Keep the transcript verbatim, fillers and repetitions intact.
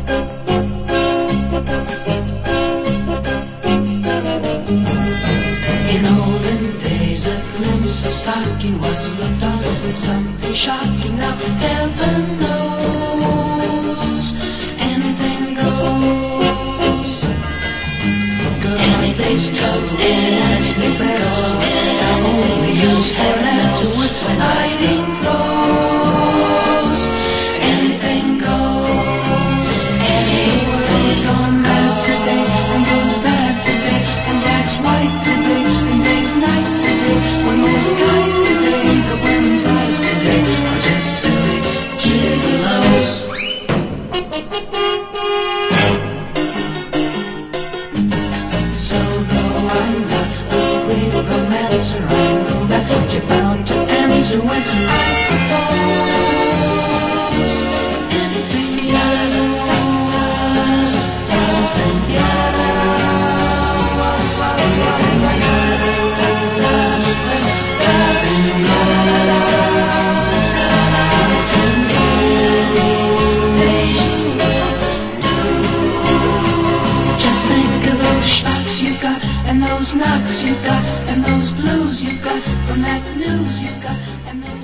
In olden days a glimpse of stocking was looked on as something shocking. Now heaven knows anything goes. Anything's goes, anything goes. I only use hair afterwards when hiding clothes. Anything goes. Anything's gone bad today and goes bad today, and that's white today and day's night today. When most guys today, the women guys today are just silly gigolos. So though I'm not a great romancer, I know that you're bound to answer when I propose. Anything goes, anything goes, anything Just think of those shocks you got, and those knocks you got, and those blues you got from that news you got, and those